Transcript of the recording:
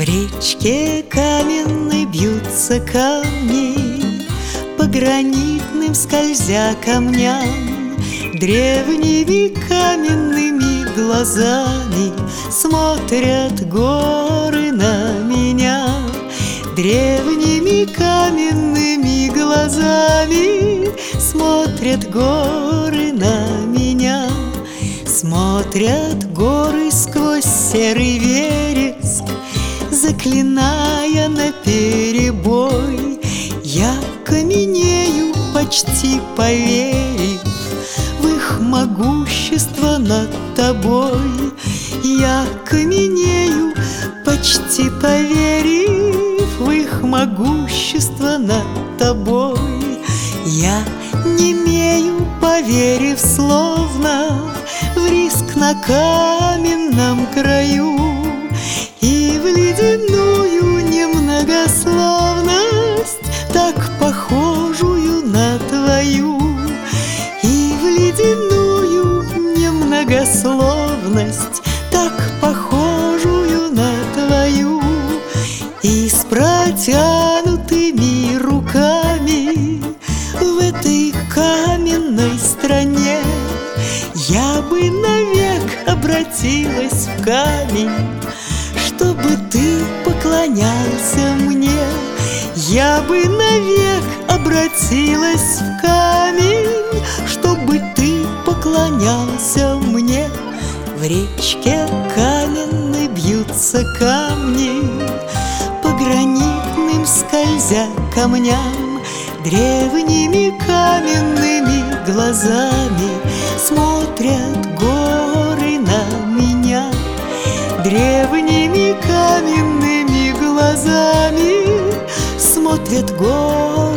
речке каменной бьются камни, по гранитным скользя камням. Древними каменными глазами смотрят горы на меня. Древними каменными глазами смотрят горы на меня. Смотрят горы сквозь серый вереск, заклиная наперебой. Я каменею, почти поверив в их могущество над тобой. Я каменею, почти поверив в их могущество над тобой. Я немею, поверив словно в риск на каменном краю и в ледяную немногословность, так похожую на твою, и в ледяную немногословность, так похожую на твою. И с протянутыми руками в этой каменной стране я бы навек обратилась в камень, чтобы ты поклонялся мне. Я бы навек обратилась в камень, чтобы ты поклонялся мне. В речке каменной бьются камни, по гранитным скользя камням. Древними каменными глазами смотрят горы на меня. Древними каменными глазами смотрят горы